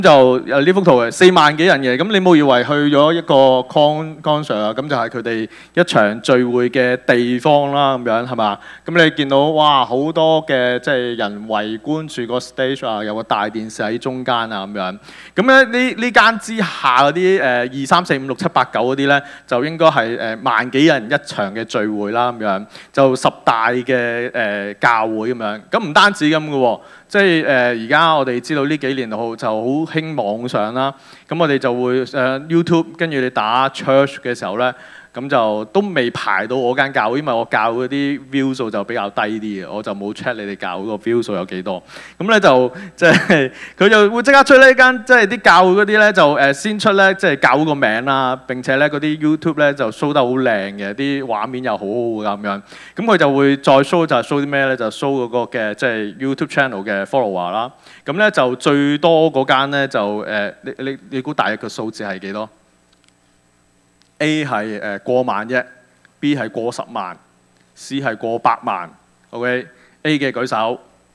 就呢幅圖嘅4萬幾人嘅，咁你冇以為去咗一個 concert 啊？咁就係佢哋一場聚會嘅地方啦，咁樣係嘛？咁你見到哇好多嘅即係人圍觀住個 stage 啊，有個大電視喺中間啊咁樣。咁咧呢間之下嗰啲2、3、4、5、6、7、8、9嗰啲咧，就應該係萬幾人一場嘅聚會啦咁樣，就10大嘅教會咁樣。咁唔單止咁嘅喎。即係而家我哋知道呢幾年就好興網上啦，咁我哋就會YouTube 跟住你打 church 嘅時候咧，咁就都未排到我間教會，因為我教嗰啲 view 數就比較低啲嘅，我就冇 check 你哋教嗰個 view 數有幾多。咁咧就即係佢就會即刻出呢間即係啲教會嗰啲咧就先出咧即係教會個名啦，並且咧嗰啲 YouTube 咧就 show 得好靚嘅，啲畫面又好好咁樣。咁佢就會再 show 就係 show 啲咩咧？就 show 嗰個嘅即係 YouTube channel 嘅 follower 啦。咁咧就最多嗰間咧就你估大約個數字係幾多？A 係過萬啫 ，B 係過10萬 ，C 係過百萬。OK，A 嘅舉手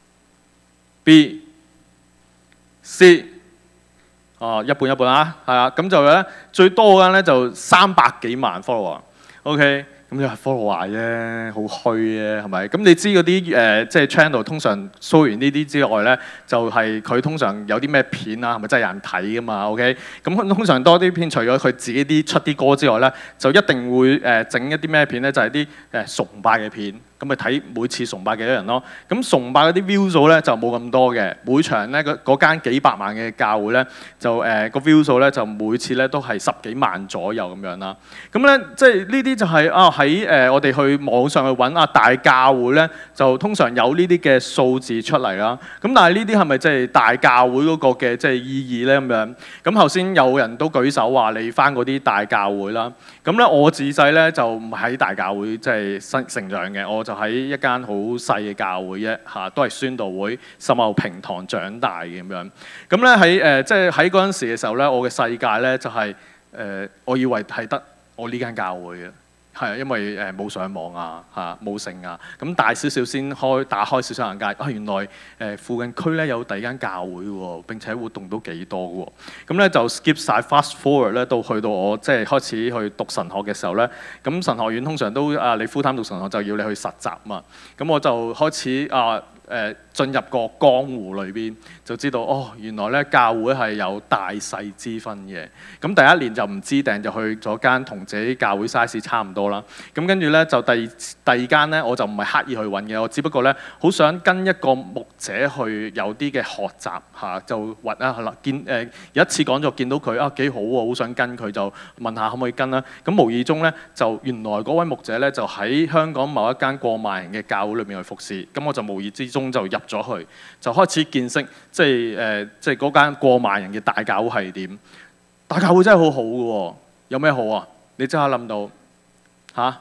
，B、C， 一半一半啦，係啊，咁就咧最多嗰間咧就300幾萬 follower。OK。咁你話 follower 啫，好虛啫，係咪？咁你知嗰啲即係 channel 通常 show 完呢啲之外咧，就係佢通常有啲咩片啊，係咪真係有人睇噶嘛 ？OK，咁通常多啲片，除咗佢自己啲出啲歌之外咧，就一定會整一啲咩片咧，就係啲崇拜嘅片。咁咪睇每次崇拜幾多人咯？咁崇拜嗰啲 view 數咧就冇咁多嘅，每場咧嗰間幾百萬嘅教會咧就個 view 數咧就每次咧都係10幾萬左右咁樣啦。咁咧即係呢啲就係喺我哋去網上去揾大教會咧，就通常有呢啲嘅數字出嚟啦。咁但係呢啲係咪即係大教會嗰個嘅即係意義咧咁樣？咁頭先有人都舉手話你返嗰啲大教會啦。咁咧我自細咧就唔喺大教會即係成長嘅，我就喺一間好細嘅教會啫嚇，都係宣道會深茂平堂長大嘅咁樣。咁咧喺即係喺嗰陣時嘅時候咧，我嘅世界咧就係我以為係得我呢間教會嘅。係啊，因為冇上網啊，冇剩啊，咁大少少先打開少少眼界，原來附近區咧有第二間教會喎，並且活動都幾多嘅喎。咁咧就 skip 晒 fast forward 咧，到去到我即係開始去讀神學嘅時候咧，咁神學院通常都你 full time 讀神學就要你去實習嘛，咁我就開始進入個江湖裏邊，就知道原來咧教會係有大細之分嘅。咁第一年就唔知定就去咗間同自己教會 size 差唔多啦。咁跟住咧就第二間咧，我就唔係刻意去揾嘅，我只不過咧好想跟一個牧者去有啲嘅學習嚇，就有一次講座見到佢幾好喎，好想跟佢，就問下可唔可以跟啦。咁無意中咧就原來嗰位牧者咧就喺香港某一間過萬人嘅教會裏面去服侍，咁我就無意之中就入咗去，就開始見識即係嗰間過萬人嘅大教會係點。大教會真係好好嘅喎，有咩好啊？你即刻諗到嚇？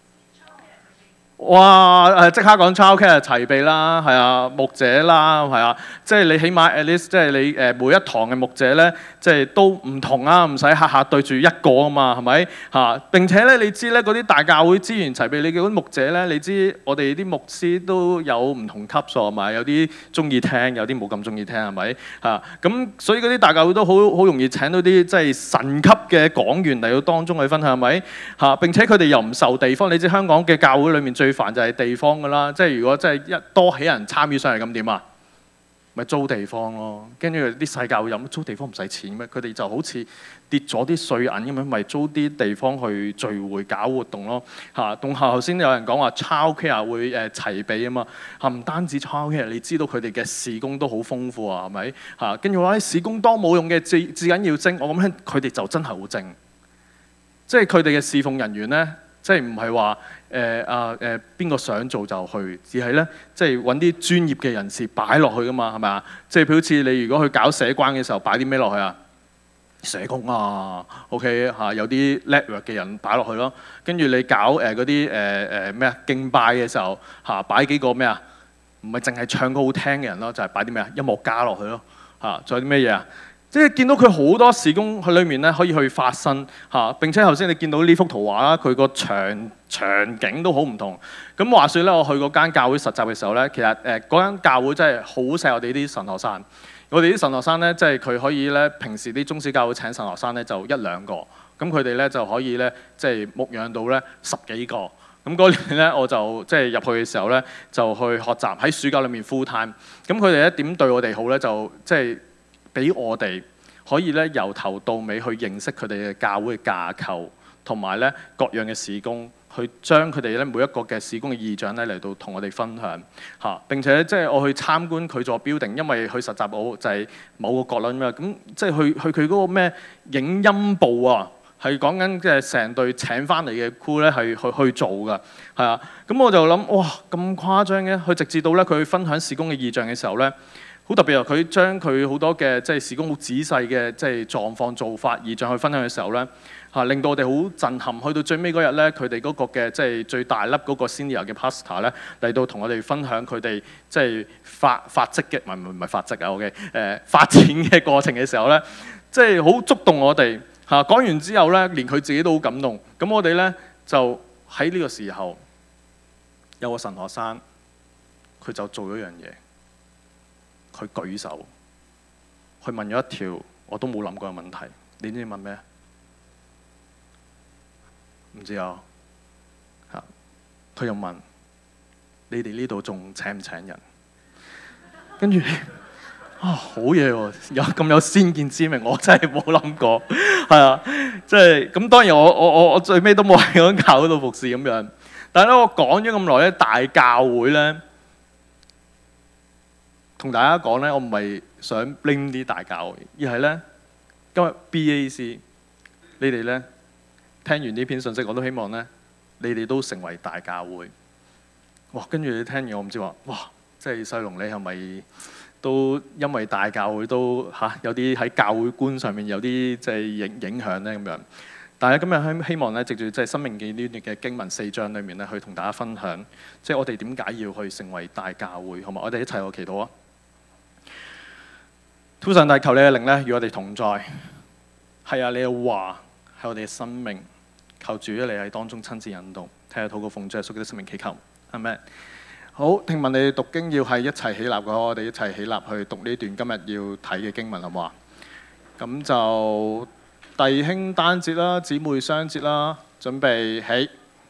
哇！即刻講 childcare 齊備啦，係啊，牧者啦，係啊，即係你起碼 at least 即係你每一堂嘅牧者咧，即係都唔同啊，唔使下下對住一個啊嘛，係咪嚇？並且咧，你知咧嗰啲大教會資源齊備，你嘅嗰啲牧者咧，你知我哋啲牧師都有唔同級數係咪？有啲中意聽，有啲冇咁中意聽係咪嚇？咁所以嗰啲大教會都好容易請到啲即係神級嘅講員嚟到當中去分享係咪嚇？並且佢哋又唔受地方，你知香港嘅教會裏面最煩就係地方㗎啦，即係如果真係一多起人參與上嚟咁點啊？咪租地方咯，跟住啲細教會有租地方唔使錢咩？佢哋就好似跌咗啲稅銀咁樣，咪租啲地方去聚會搞活動咯嚇。同頭先有人講話 childcare 會齊備啊嘛嚇，唔單止 childcare， 你知道佢哋嘅事工都好豐富啊，係咪嚇？跟住話事工多冇用嘅，至緊要精，我諗咧佢哋就真係好精，即係佢哋嘅侍奉人員咧。即係唔係話邊個想做就去，而係咧即係揾啲專業嘅人士擺落去噶嘛，係咪啊？即係好似你如果去搞社關嘅時候，擺啲咩落去啊？社工啊 ，OK 嚇，有啲叻嘅人擺落去咯。跟住你搞嗰啲咩啊敬拜嘅時候嚇，擺幾個咩啊？唔係淨係唱歌好聽嘅人咯，就係擺啲咩啊音樂家落去咯嚇。仲有啲咩嘢啊？即係見到佢好多事工喺裏面咧，可以去發生嚇。並且頭先你見到呢幅圖畫啦，佢個場景都好唔同。咁話說咧，我去嗰間教會實習嘅時候咧，其實嗰間教會真係好錫我哋啲神學生。 我哋啲神學生咧，即係佢可以咧，平時啲中小教會請神學生咧就一兩個，咁佢哋咧就可以咧即係牧養到咧10幾個。咁嗰年咧我就即係入去嘅時候咧，就去學習喺暑假裏面 full time。咁佢哋咧點對我哋好咧？就即係俾我哋可以咧由頭到尾去認識佢哋嘅教會嘅架構，同埋咧各樣嘅事工，去將佢哋咧每一個嘅事工嘅異象咧嚟到同我哋分享嚇。並且即係我去參觀佢座 building，因為去實習我就係某個角啦嘛。咁即係去佢嗰個咩影音部啊，係講緊即係成隊請翻嚟嘅 crew 咧係去做㗎，係啊。咁我就諗哇咁誇張嘅，佢直至到咧佢分享事工嘅異象嘅時候咧。好特別啊！佢將佢好多嘅即係事工好仔細嘅即係狀況做法異象去分享嘅時候咧，令到我哋好震撼。去到最尾嗰日咧，佢哋嗰個嘅即係最大粒嗰個 senior 嘅 pastor 咧嚟到同我哋分享佢哋即係發跡嘅唔係發跡啊 OK 發展嘅過程嘅時候咧，即係好觸動我哋嚇。講完之後咧，連佢自己都好感動。咁我哋咧就喺呢個時候有個神學生，佢就做咗一樣嘢。佢舉手，去問咗一條我都冇諗過嘅問題。你知唔知問咩？唔知啊。佢又問：你哋呢度仲請唔請人？跟住好嘢喎！咁有先見之明，我真係冇諗過。係啊，即係咁。當然我最尾都冇喺嗰間教會度服侍咁樣。但係咧，我講咗咁耐咧，大教會咧。同大家講咧，我唔係想 blame 啲大教會，而係咧今日 BAC 你哋咧聽完呢篇信息，我都希望咧你哋都成為大教會。哇！跟住你聽完我唔知話，哇！即係細龍你係咪都因為大教會都有啲喺教會觀上面有啲即係影響咧咁樣？但係今日希望咧，藉住即係申命記呢段嘅經文4章裏面咧，去同大家分享，即係我哋點解要去成為大教會，好嘛？我哋一齊去祈禱啊！父上帝，求你嘅靈咧與我哋同在。係啊，你嘅話係我哋嘅生命，求主你喺當中親自引導。睇下禱告奉主耶穌嘅聖名祈求，阿們。好，聽聞你哋讀經要係一齊起立嘅，我哋一齊起立去讀呢段今日要睇嘅經文，好唔好啊？咁就弟兄單節啦，姊妹雙節啦，準備起。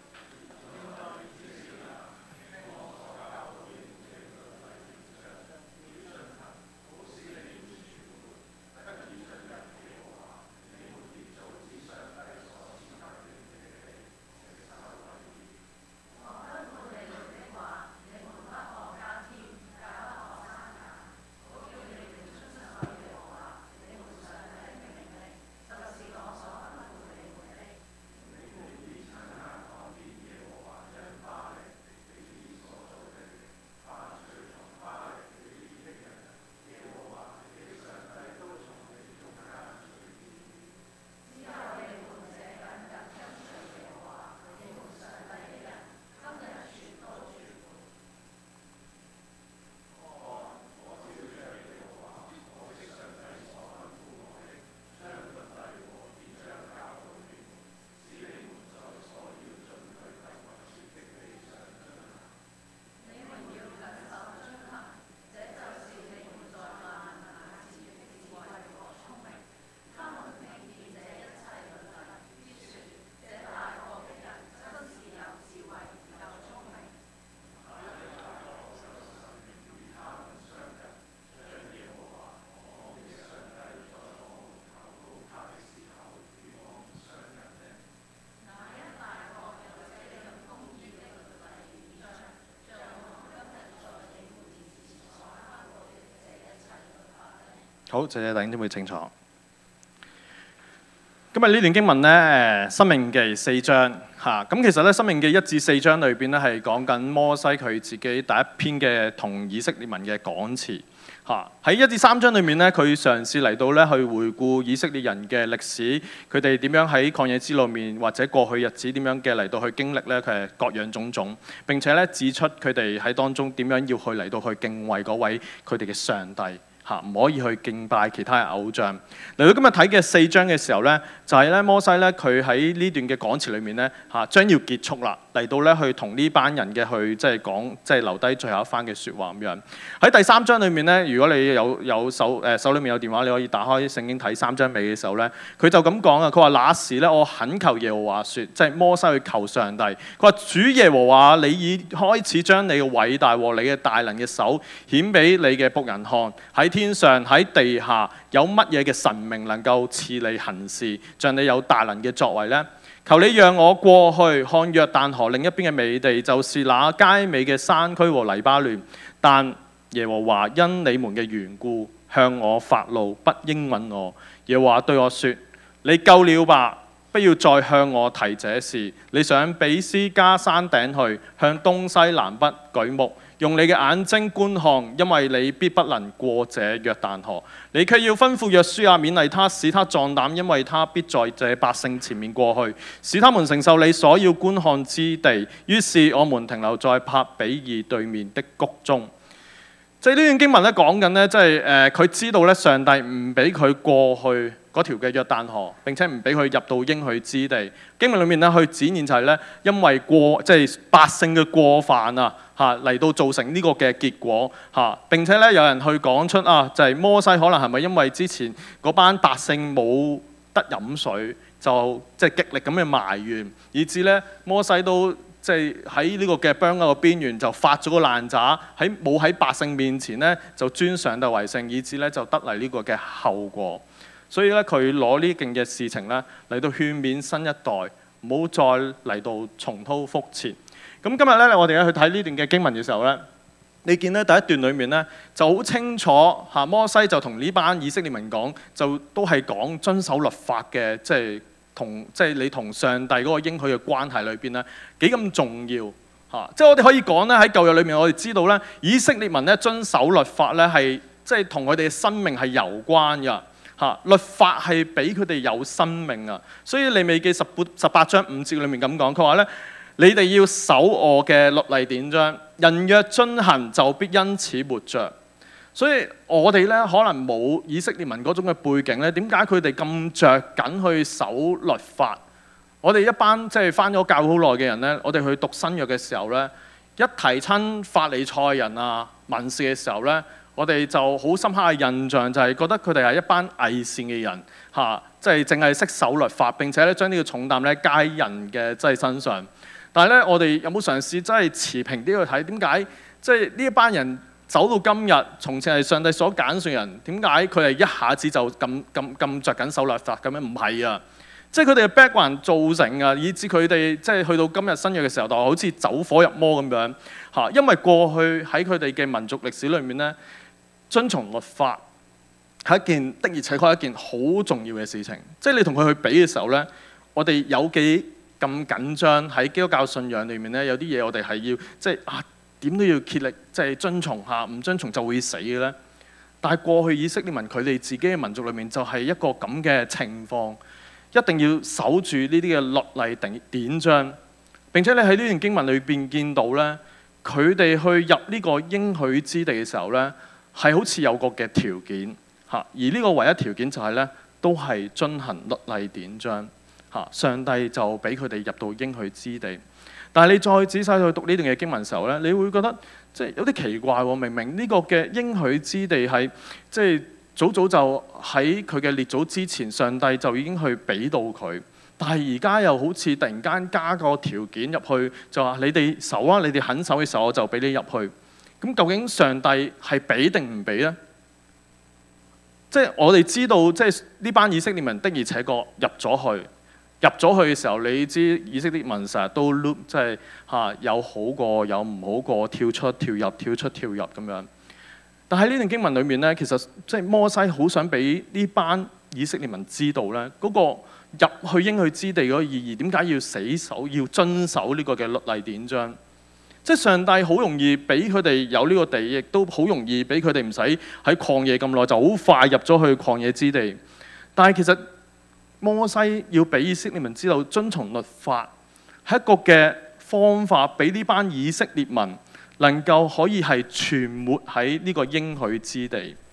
好，謝謝弟兄姊妹清楚。今日呢段經文咧，《申命記》4章嚇。咁其實咧，《申命記》1至4章裏邊咧係講緊摩西佢自己第一篇嘅同以色列民嘅講詞嚇。喺1至3章裏面咧，佢嘗試嚟到咧去回顧以色列人嘅歷史，佢哋點樣喺曠野之路面或者過去日子點樣嘅嚟到去經歷咧，佢係各樣種種。並且咧指出佢哋喺當中點樣要去嚟到去敬畏嗰位佢哋嘅上帝。 唔可以去敬拜其他嘅偶像。嚟到今日睇嘅4章嘅時候咧，就係咧摩西咧佢喺呢段嘅講詞裏面咧將要結束啦，嚟到咧去同呢班人嘅去即係講即係留低最後一番嘅説話咁樣。喺第3章裏面咧，如果你有手裏面有電話，你可以打開聖經睇3章尾嘅時候咧，佢就咁講啊，佢話那時咧我懇求耶和華說，即係摩西去求上帝，佢話主耶和華，你已開始將你嘅偉大和你嘅大能嘅手顯俾你嘅僕人看，喺天上喺地下有乜嘢嘅神明能夠賜你行事，像你有大能嘅作為呢？求你讓我過去看約旦河另一邊嘅美地，就是那佳美嘅山區和黎巴嫩。但耶和華因你們嘅緣故向我發怒，不應允我。耶和華對我說：你夠了吧，不要再向我提這事。你上比斯加山頂去，向東西南北舉目，用你嘅眼睛觀看，因為你必不能過這約旦河。你卻要吩咐約書亞勉勵他，使他壯膽，因為他必在這百姓前面過去，使他們承受你所要觀看之地。於是我們停留在帕比爾對面的谷中。即係呢段經文咧講緊咧，即係佢知道咧上帝唔俾佢過去嗰條嘅約旦河，並且唔俾佢入到應許之地。經文裏面咧去展現就係咧，因為即係百姓嘅過犯啊嚟到造成呢個嘅結果並且咧有人去講出就係摩西可能係咪因為之前嗰班百姓冇得飲水，就即係極力咁嘅埋怨，以致咧摩西都即係喺呢個嘅邦嘅邊緣就發咗個爛渣，冇喺百姓面前咧就尊上帝為聖，以致咧就得嚟呢個嘅後果。所以咧佢攞呢件嘅事情咧嚟到勸勉新一代，唔好再嚟到重蹈覆轍。咁今日咧我哋去睇呢段嘅經文嘅時候咧，你見咧第一段裏面咧就好清楚摩西就同呢班以色列民講，就都係講遵守律法嘅，即係你同上帝嗰個應許嘅關係裏邊咧幾咁重要即係我哋可以講咧喺舊約裏面，我哋知道咧以色列民咧遵守律法咧係即係同佢哋嘅生命係有關㗎律法係俾佢哋有生命啊。所以利未記18章5節裏面咁講，佢話咧你哋要守我嘅律例典章，人若遵行就必因此活着。所以我哋咧可能冇以色列民嗰種嘅背景咧，點解佢哋咁着緊去守律法？我哋一班即係返咗教會好耐嘅人咧，我哋去讀新約嘅時候咧，一提親法利賽人文士嘅時候咧，我哋就好深刻嘅印象就係覺得佢哋係一班偽善嘅人即係淨係識守律法，並且咧將呢個重擔咧加喺人嘅即係身上。但係咧，我哋有冇嘗試真係持平啲去睇？點解即係呢一班人走到今日，從前係上帝所揀選人，點解佢哋一下子就咁着緊守律法咁樣？唔係啊！即係佢哋嘅 background 造成啊，以致佢哋即係去到今日新約嘅時候，就好似走火入魔咁樣因為過去喺佢哋嘅民族歷史裏面咧，遵從律法係一件的而且確係一件好重要嘅事情。即係你同佢去比嘅時候咧，我哋有幾咁緊張喺基督教信仰裏面咧，有啲嘢我哋係要即係點都要竭力即係遵從唔遵從就會死嘅咧。但係過去以色列民佢哋自己嘅民族裏面就係一個咁嘅情況，一定要守住呢啲嘅律例典章。並且你喺呢段經文裏邊見到咧，佢哋去入呢個應許之地嘅時候咧，係好似有個嘅條件而呢個唯一條件就係咧，都係遵行律例典章上帝就俾佢哋入到應許之地。但係你再仔細去讀呢段嘅經文嘅時候咧，你會覺得即係有啲奇怪喎。明明呢個嘅應許之地係即係早就喺佢嘅列祖之前，上帝就已經去俾到佢，但係而家又好似突然間加個條件入去，就話你哋守啊，你哋肯守嘅時候，我就俾你入去。咁究竟上帝係俾定唔俾呢？即係我哋知道，即係呢班以色列民的而且確入咗去。入咗去嘅時候，你知以色列民成日都 loop， 即係有好過有唔好過，跳出跳入跳出跳入咁樣。但係呢段經文裏面咧，其實即係摩西好想俾呢班以色列民知道咧，嗰個入去應許之地嗰個意義，點解要死守要遵守呢個嘅律例典章？即係上帝好容易俾佢哋有呢個地，亦都好容易俾佢哋唔使喺曠野咁耐，就好快入咗去曠野之地。但係其實摩西要俾以色列民知道遵從律法係一個嘅方法，俾呢班以色列民能夠可以係存活喺呢個應許之地。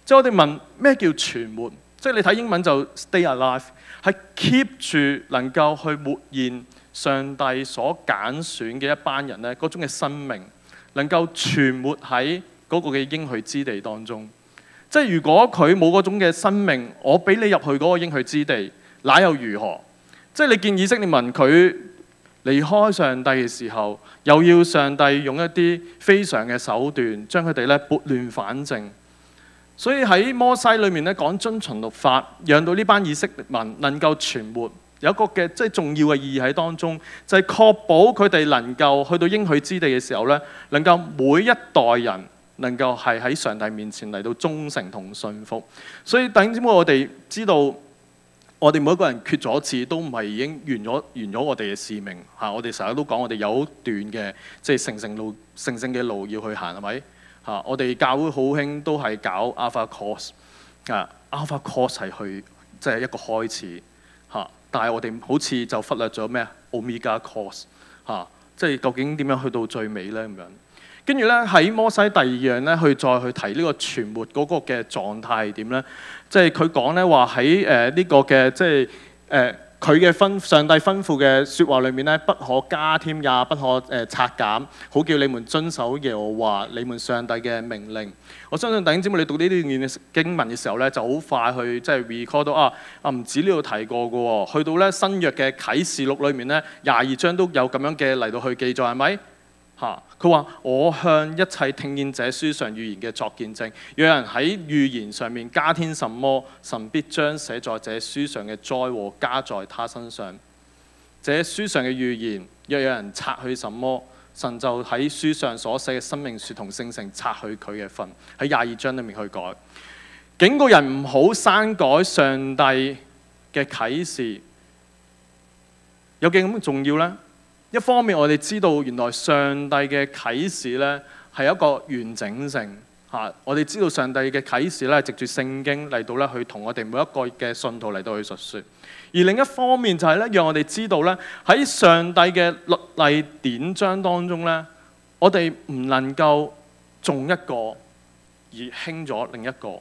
即係我哋問咩叫存活？即係你睇英文就 stay alive， 係 keep 住能夠去活現上帝所揀選嘅一班人咧，嗰種嘅生命能夠存活喺嗰個嘅應許之地當中。即係如果佢冇嗰種嘅生命，我俾你入去嗰個應許之地，那又如何？即係你見以色列民佢離開上帝嘅時候，又要上帝用一啲非常嘅手段，將佢哋咧撥亂反正。所以喺摩西裏面咧講遵循律法，讓到呢班以色列民能夠存活，有一個嘅即係重要嘅意義喺當中，就係確保佢哋能夠去到應許之地嘅時候咧，能夠每一代人能夠係喺上帝面前嚟到忠誠同信服。所以弟兄姊妹，我哋知道，我哋每一個人決咗志都唔係已經完咗我哋嘅使命嚇。我哋成日都講，我哋有段嘅即係成聖嘅路要去行，係咪？我哋教會好興都係搞 Alpha Course， Alpha Course 係去即係一個開始但係我哋好似就忽略咗咩Omega Course 即係究竟點樣去到最尾咧咁樣。跟住咧喺摩西第二樣咧，去再去提呢個存活嗰個嘅狀態係點咧？即係佢講咧話喺呢個嘅即係佢嘅上帝吩咐嘅説話裏面咧，不可加添也不可拆減，好叫你們遵守耶和華你們上帝嘅命令。我相信弟兄姊妹你讀呢段經文嘅時候咧，就好快去即係 recall 到唔止呢度提過嘅喎，去到咧新約嘅啟示錄裏面咧22章都有咁樣嘅嚟到去記載，係咪？佢話我向一切聽見這書上預言嘅作見證，有人喺預言上面加添什麼，神必將寫在這書上嘅災禍加在他身上。這書上嘅預言，若有人拆去什麼，神就喺書上所寫嘅生命樹同聖城拆去佢嘅份。喺22章裏面去改，警告人唔好刪改上帝嘅啟示，有幾咁重要呢？一方面我哋知道原來上帝嘅啟示咧係一個完整性我哋知道上帝嘅啟示咧，藉住聖經嚟到咧去同我哋每一個嘅信徒嚟到去述說。而另一方面就係咧，讓我哋知道咧喺上帝嘅律例典章當中咧，我哋唔能夠重一個而輕咗另一個。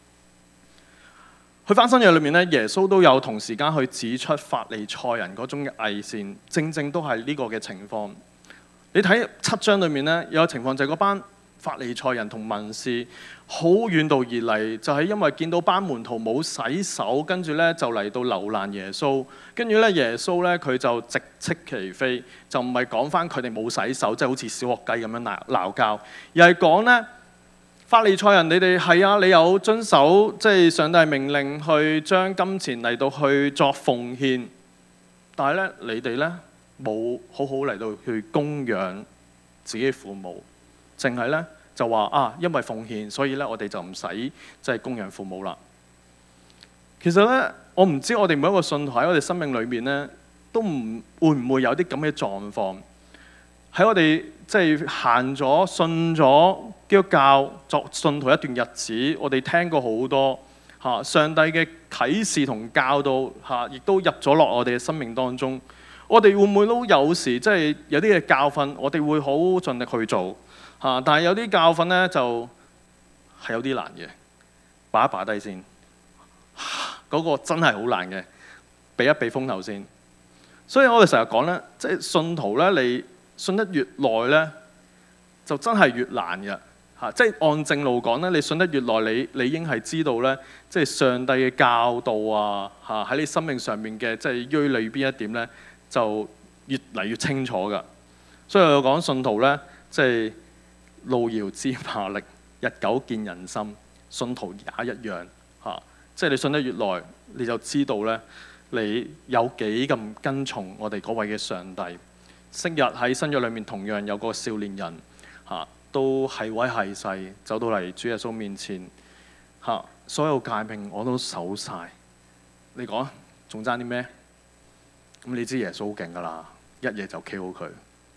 去翻新約裏面咧，耶穌都有同時間去指出法利賽人嗰種嘅偽善，正都係呢個嘅情況。你睇7章裏面咧，有個情況就係嗰班法利賽人同文士好遠道而嚟，就係因為見到班門徒冇洗手，跟住咧就嚟到留難耶穌。跟住咧耶穌咧佢就直斥其非，就唔係講翻佢哋冇洗手，即係好似小學雞咁樣鬧交，而係講咧。法利賽人，你哋係你有遵守即係上帝命令去將金錢嚟到去作奉獻，但係咧你哋咧冇好好嚟到去供養自己父母，淨係咧就話因為奉獻，所以咧我哋就唔使即係供養父母啦。其實咧，我唔知我哋每一個信徒喺我哋生命裏面咧，都會唔會有啲咁嘅狀況喺我哋即係行咗信咗基督教作信徒一段日子，我哋聽過好多上帝嘅啟示同教導亦都入咗落我哋嘅生命當中。我哋會唔會都有時即係有啲嘅教訓，我哋會好盡力去做但係有啲教訓咧就係有啲難嘅，擺一擺低先。嗰個真係好難嘅，避一避風頭先。所以我哋成日講咧，即係信徒咧，你信得越耐咧，就真係越難嘅。即係按正路講咧，你信得越耐，你應係知道咧，即係上帝嘅教導喺你生命上面嘅即係鋭利邊一點咧，就越嚟越清楚噶。所以我講信徒咧，即係路遙知馬力，日久見人心。信徒也一樣即係你信得越耐，你就知道咧，你有幾咁跟從我哋嗰位嘅上帝。昔日喺新約裏面同樣有個少年人都係威係勢，走到嚟主耶穌面前所有誡命我都守晒。你講仲爭啲咩？咁你知耶穌好勁噶啦，一夜就 KO 佢。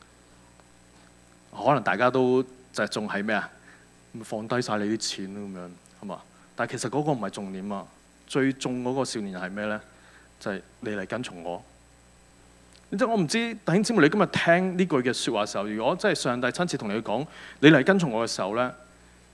可能大家都就仲係咩放低晒你啲錢咁樣係嘛？但係其實嗰個唔係重點啊，最重嗰個少年人係咩咧？就係你嚟跟從我。即係我唔知弟兄姊妹，你今日聽呢句嘅説話嘅時候，如果真係上帝親自同你講，你嚟跟從我嘅時候咧，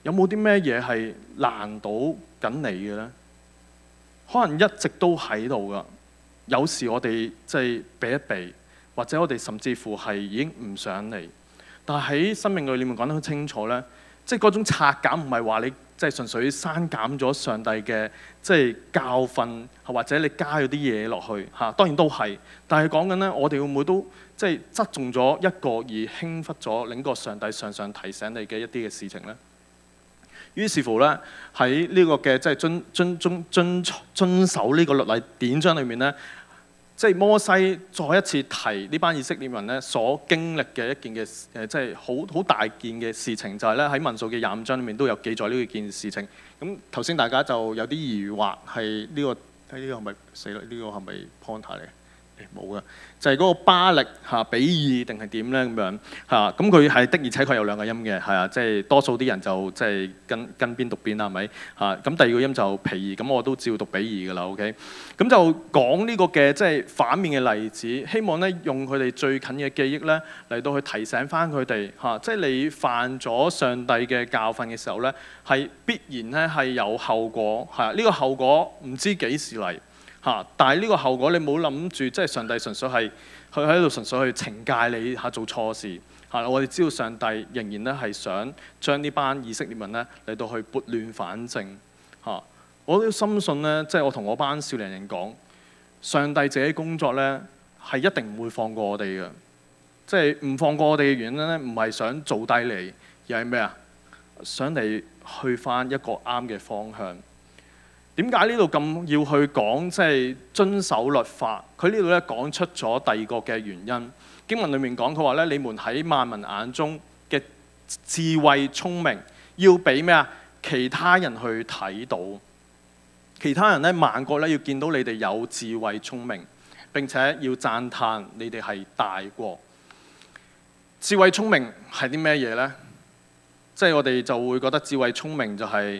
有冇啲咩嘢係難倒緊你嘅呢？可能一直都喺度噶，有時我哋即係避一避，或者我哋甚至乎係已經唔想嚟。但係喺生命裏面講得好清楚呢，即係嗰種拆減唔係話你即係純粹刪減咗上帝嘅即係教訓，或者你加咗啲嘢落去嚇，當然都係。但係講緊呢，我哋會唔會都即係側重咗一個而輕忽咗另一個上帝常常提醒你嘅一啲嘅事情呢？於是乎咧，喺呢個嘅即係遵守呢個律例典章裏面咧，即係摩西再一次提呢班以色列人咧所經歷嘅一件嘅即係好大件嘅事情，就係咧喺民數記25章裏面都有記載呢件事情。咁頭先大家就有啲疑惑係呢個睇呢個係咪死啦？呢個係咪 pointer 嚟？冇嘅，就係嗰個巴力嚇比爾定係點咧咁樣嚇，咁佢係的而且確有兩個音嘅，係啊，即係多數啲人就即係跟邊讀邊啦，係咪嚇？咁第二個音就皮爾，咁我都照讀比爾㗎啦 ，OK。咁就講呢個嘅即係反面嘅例子，希望咧用佢哋最近嘅記憶咧嚟到去提醒翻佢哋嚇，即係你犯咗上帝嘅教訓嘅時候咧，係必然咧係有後果嚇，呢個後果唔知幾時嚟。但係呢個後果你冇諗住，即係上帝純粹係佢喺度純粹去懲戒你做錯事我哋知道上帝仍然咧係想將呢班以色列民咧嚟到去撥亂反正我都深信咧，即係我同我班少年人講，上帝自己工作咧係一定唔會放過我哋嘅，即係唔放過我哋嘅原因咧，唔係想做低你，而係咩啊？想你去翻一個啱嘅方向。點解呢度咁要去講即係遵守律法？佢呢度咧講出咗第二個嘅原因。經文裡面講佢話咧，你們喺萬民眼中嘅智慧聰明，要俾咩啊？其他人去睇到。其他人咧萬國咧要見到你哋有智慧聰明，並且要讚歎你哋係大國。智慧聰明係啲咩嘢呢？即係我哋就會覺得智慧聰明就係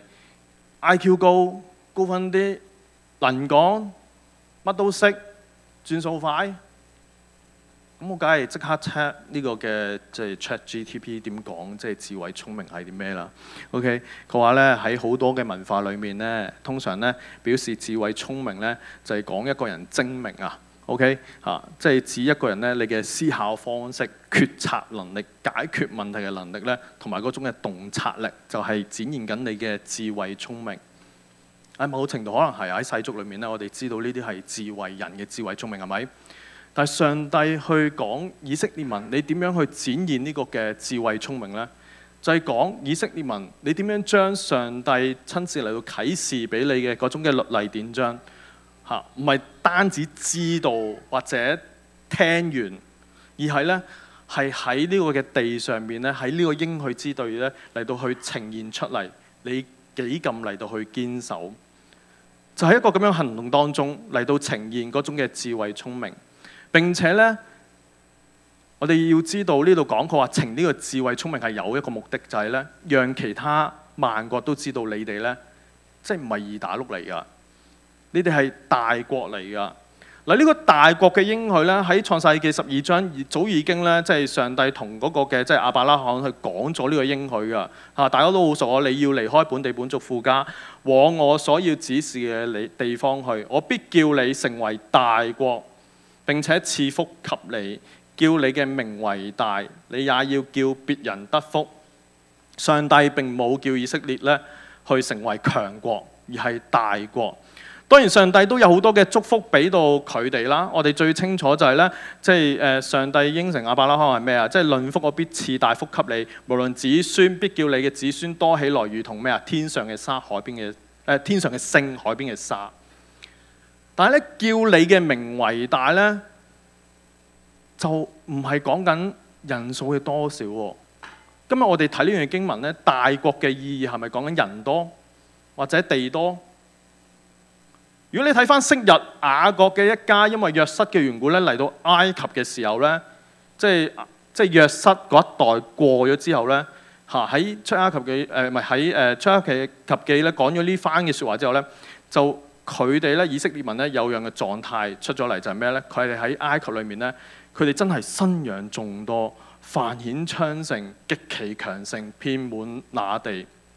IQ 高分啲，能講乜都識，轉數快。咁我梗係即刻 check 呢個嘅即係 ChatGPT 點講，即係智慧聰明係啲咩啦 ？OK，佢話咧喺好多嘅文化裏面咧，通常咧表示智慧聰明咧就係講一個人精明啊。OK 即係指一個人咧你嘅思考方式、決策能力、解決問題嘅能力咧，同埋嗰種嘅洞察力，就係展現緊你嘅智慧聰明。喺某程度可能係喺世俗裏面咧，我哋知道呢啲係智慧人嘅智慧聰明係咪？但係上帝去講以色列民，你點樣去展現呢個嘅智慧聰明呢？就係講以色列民，你點樣將上帝親自嚟到啟示俾你嘅嗰種嘅律例典章唔係單止知道或者聽完，而係呢係喺呢個嘅地上面咧，喺呢個應許之地咧嚟到去呈現出嚟，你幾咁嚟到去堅守。就喺一個咁樣行動當中嚟到呈現嗰種嘅智慧聰明。並且呢，我哋要知道呢度講佢話呈呢個智慧聰明係有一個目的，就係呢，讓其他萬國都知道你哋呢，即係唔係二打碌嚟㗎，你哋係大國嚟㗎。嗱，呢個大國嘅應許呢，喺創世記12章早已經呢，即係上帝同嗰個嘅即係亞伯拉罕去講咗呢個應許㗎大家都好熟，你要離開本地本族父家，往我所要指示嘅地方去，我必叫你成為大國，並且賜福給你，叫你嘅名為大，你也要叫別人得福。上帝並冇叫以色列呢去成為強國，而係大國。當然上帝都有好多嘅祝福俾到佢哋啦。我哋最清楚就係呢，即係上帝應承亞伯拉罕係咩啊？即係論福我必賜大福給你，無論子孫必叫你嘅子孫多起來，如同咩啊？天上嘅沙，海邊嘅天上嘅星，海邊嘅沙。但係咧，叫你嘅名為大呢，就唔係講緊人數嘅多少喎。今日我哋睇呢樣經文呢，大國嘅意義係咪講緊人多或者地多？如果你睇翻昔日雅各嘅一家，因為約瑟嘅緣故咧嚟到埃及嘅時候咧，即係約瑟嗰一代過咗之後咧，喺出埃及記唔係喺出埃及記咧講咗呢番嘅説話之後咧，就佢哋咧以色列民咧有樣嘅狀態出咗嚟，就係咩咧？佢哋喺埃及裏面咧，佢哋真係生養眾多，繁衍昌盛，極其強盛，遍滿那地。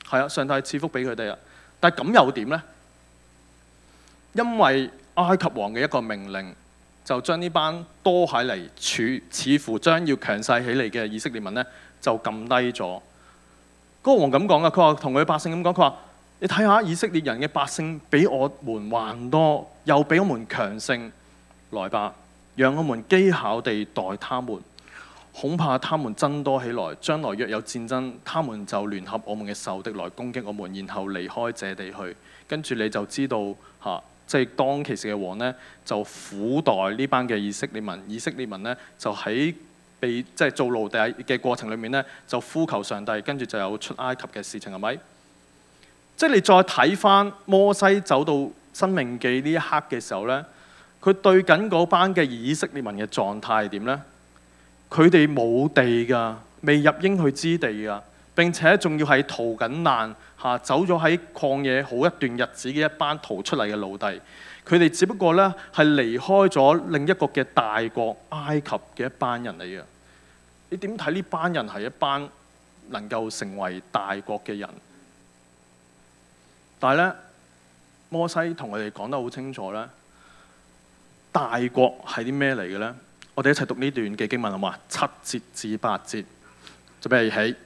係啊，上帝賜福俾佢哋啊。但係咁又點呢？因為埃及王嘅一個命令，就將呢班多起嚟似乎將要強勢起嚟嘅以色列民呢，就撳低咗。嗰個王咁講噶，佢話同佢百姓咁講，佢話：你睇下以色列人嘅百姓比我們還多，又比我們強盛，來吧，讓我們機巧地待他們。恐怕他們增多起來，將來若有戰爭，他們就聯合我們嘅仇敵來攻擊我們，然後離開這地去。跟住你就知道嚇，即係當其時嘅王呢，就苦待呢班嘅以色列民。以色列民呢，就喺被即係做奴隸嘅過程裏面呢，就呼求上帝，跟住就有出埃及嘅事情，係咪？即係你再睇翻摩西走到申命記呢一刻嘅時候呢，佢對緊嗰班嘅以色列民嘅狀態係點呢？佢哋冇地㗎，未入應許之地㗎，並且仲要係逃緊難嚇，走咗喺曠野好一段日子嘅一班逃出嚟嘅奴隸。佢哋只不過呢係離開咗另一個嘅大國埃及嘅一班人嚟嘅。你點睇呢班人係一班能夠成為大國嘅人？但係呢，摩西同佢哋講得好清楚呢，大國係啲咩嚟嘅呢？我哋一齊讀呢段嘅經文好嘛？7節至8節，準備起。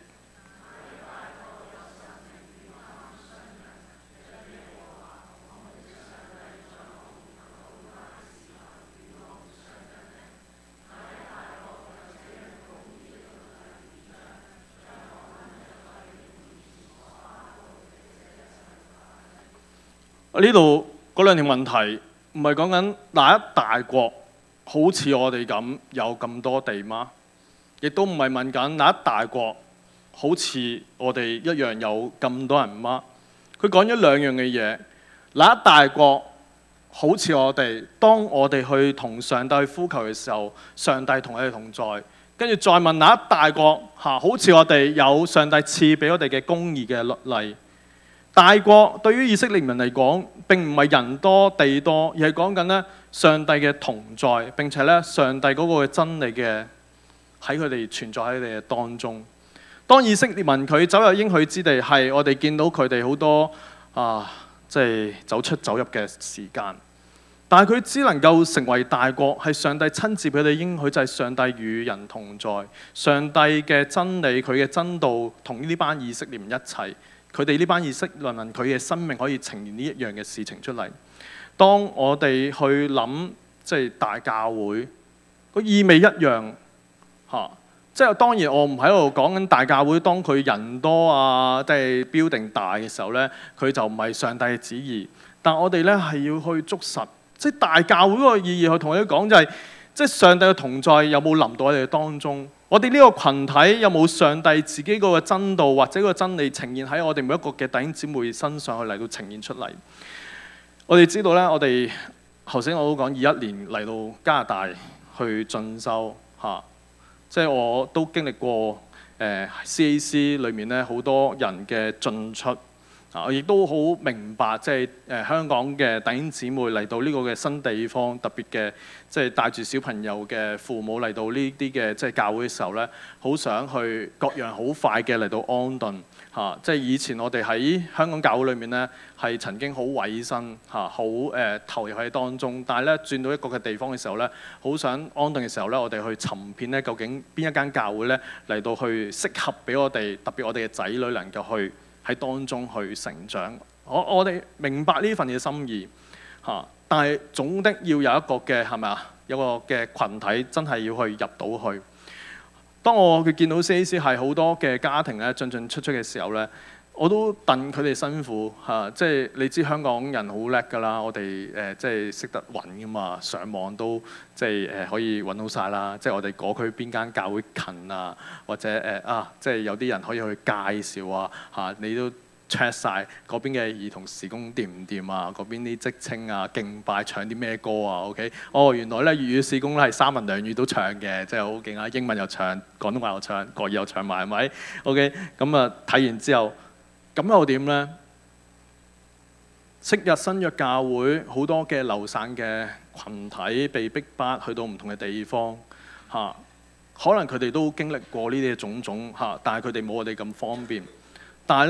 呢度嗰兩條問題唔係講緊哪一大國好似我哋咁有咁多地嗎？亦都唔係問緊哪一大國好似我哋一樣有咁多人嗎？佢講咗兩樣嘅嘢。哪一大國好似我哋，當我哋去同上帝去呼求嘅時候，上帝同我哋同在。跟住再問哪一大國好似我哋有上帝賜俾我哋嘅公義嘅律例。大國對於以色列民嚟講，並唔係人多地多，而係講緊咧上帝嘅同在，並且咧上帝嗰個真理嘅喺佢哋存在喺佢哋嘅當中。當以色列民佢走入應許之地，係我哋見到佢哋好多即係走出走入嘅時間。但係佢只能夠成為大國，係上帝親自俾佢哋應許，就係上帝與人同在，上帝嘅真理佢嘅真道同呢班以色列民一齊。佢哋呢班以色列民佢嘅生命可以呈現呢一樣嘅事情出嚟。當我哋去諗即係大教會，個意味一樣嚇。即係當然我唔喺度講緊大教會，當佢人多即係building大嘅時候呢，佢就唔係上帝嘅旨意。但我哋呢係要去捉實，即係大教會嗰個意義去同佢哋講就係，即係上帝嘅同在有冇臨到我哋當中？我哋呢個群體有冇上帝自己嗰個真道或者個真理呈現喺我哋每一個嘅弟兄姊妹身上去嚟到呈現出嚟？我哋知道呢，我哋頭先我都講21年嚟到加拿大去進修嚇，即係我都經歷過CAC 裏面呢好多人嘅進出。我亦都好明白，即係香港嘅弟兄姊妹嚟到呢個嘅新地方，特別嘅即係帶住小朋友嘅父母嚟到呢啲嘅即係教會嘅時候呢，好想去各樣好快嘅嚟到安頓嚇。即係以前我哋喺香港教會裏面呢，係曾經好委身嚇，好投入喺當中，但係呢，轉到一個嘅地方嘅時候呢，好想安頓嘅時候呢，我哋去尋遍呢究竟邊一間教會呢嚟到去適合俾我哋，特別我哋嘅仔女能夠去喺當中去成長。我哋明白呢份嘅心意嚇，但係總的要有一個嘅係咪啊？有個嘅群體真係要去入到去。當我見到 CAC 係好多嘅家庭咧進進出出嘅時候咧，我都戥佢哋辛苦嚇。即係你知香港人好叻㗎啦，我哋即係識得揾㗎嘛，上網都即係可以揾到晒啦。即係我哋嗰區邊間教會近啊，或者即係有啲人可以去介紹嚇，你都 check 晒嗰邊嘅兒童事工掂唔掂啊？嗰邊啲職青啊、敬拜唱啲咩歌啊 ？OK， 原來咧粵語事工咧係三文兩語都唱嘅，即係好勁啊！英文又唱，廣東話又唱，國語又唱埋，係咪 ？OK， 咁睇完之後，咁又點咧？昔日新約教會好多嘅流散嘅群體被逼迫去到唔同嘅地方嚇，可能佢哋都經歷過呢啲嘅種種嚇，但係佢哋冇我哋咁方便。但係咧，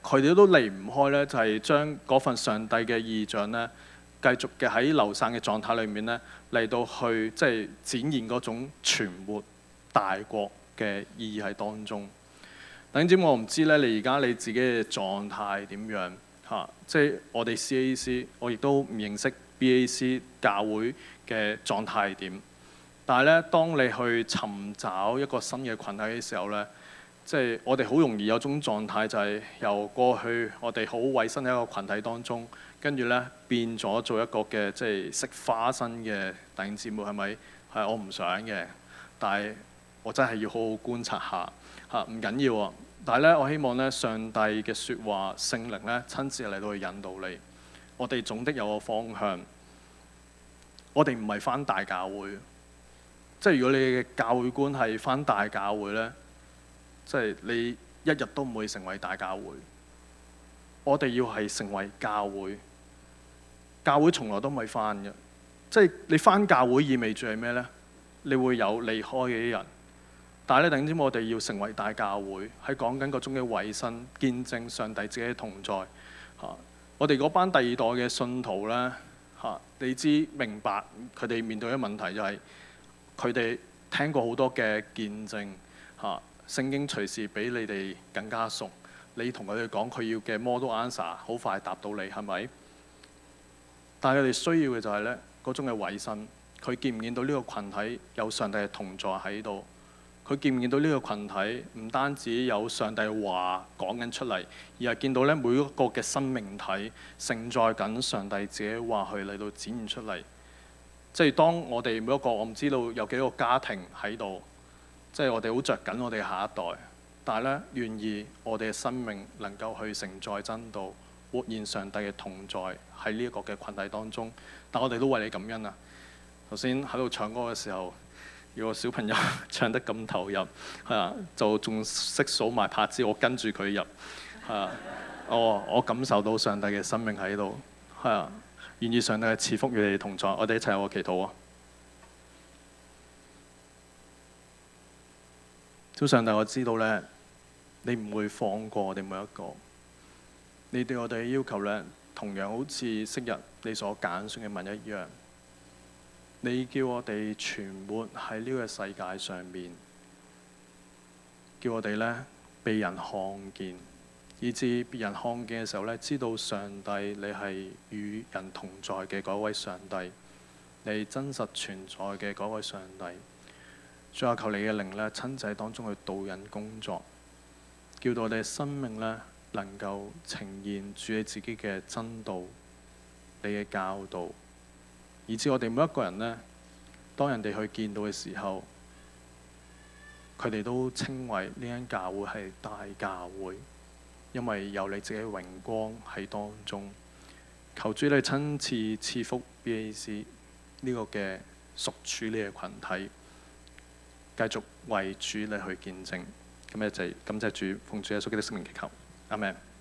佢哋都離唔開咧，就係將嗰份上帝嘅異象咧，繼續嘅喺流散嘅狀態裏面咧，嚟到去即係展現嗰種傳播大國嘅意義喺當中。弟兄姊妹，我唔知咧，你而家你自己嘅狀態點樣嚇？即係我哋 CAC，我亦都唔認識 BAC 教會嘅狀態係點。但係咧，當你去尋找一個新嘅群體嘅時候咧，即係我哋好容易有種狀態，就係由過去我哋好委身喺一個群體當中，跟住咧變咗做一個嘅即係食花生嘅弟兄姊妹，係咪？係我唔想嘅，但係我真係要好好觀察下嚇，唔緊要啊。但係咧，我希望咧上帝嘅説話聖靈咧親自嚟到去引導你。我哋總的有個方向，我哋唔係返大教會，即係如果你嘅教會觀係返大教會咧。即係你一日都唔會成為大教會，我哋要係成為教會。教會從來都唔係返嘅，即係你返教會意味住係咩呢？你會有離開嘅啲人，但係咧，等於我哋要成為大教會，係講緊嗰種嘅委身，見證上帝自己嘅同在嚇。我哋嗰班第二代嘅信徒呢，嚇，你知明白佢哋面對嘅問題就係佢哋聽過好多嘅見證嚇。聖經隨時比你哋更加熟，你同佢哋講佢要嘅 model answer， 好快答到你，係咪？但係佢哋需要嘅就係咧嗰種嘅委身，佢見唔見到呢個群體有上帝嘅同在喺度？佢見唔見到呢個群體唔單止有上帝話講緊出嚟，而係見到咧每一個嘅生命體承載緊上帝自己話去嚟到展現出嚟。即係當我哋每一個，我唔知道有幾個家庭喺度。即係我哋好着緊我哋下一代，但係咧願意我哋嘅生命能夠去承載真道，活現上帝嘅同在喺呢一個嘅群體當中。但我哋都為你感恩啊！頭先喺度唱歌嘅時候，有個小朋友唱得咁投入，係啊，就仲識數埋拍子，我跟住佢入，係啊，我感受到上帝嘅生命喺度，係啊，願意上帝嘅賜福與你哋同在。我哋一齊有個祈禱啊！主上帝，我知道咧，你唔會放過我哋每一個。你對我哋嘅要求咧，同樣好似昔日你所揀選嘅民一樣。你叫我哋存活喺呢個世界上面，叫我哋咧被人看見，以致別人看見嘅時候咧，知道上帝你係與人同在嘅嗰位上帝，你真實存在嘅嗰位上帝。最後求你嘅靈咧，親自喺當中去導引工作，叫到我哋嘅生命咧能夠呈現主你自己嘅真道，你嘅教導，以至我哋每一個人咧，當人哋去見到嘅時候，佢哋都稱為呢間教會係大教會，因為有你自己嘅榮光喺當中。求主你親自賜福 BAC 呢個嘅屬主呢個群體。繼續為主你去見證，咁就感謝主，奉主耶穌基督聖名祈求，阿們。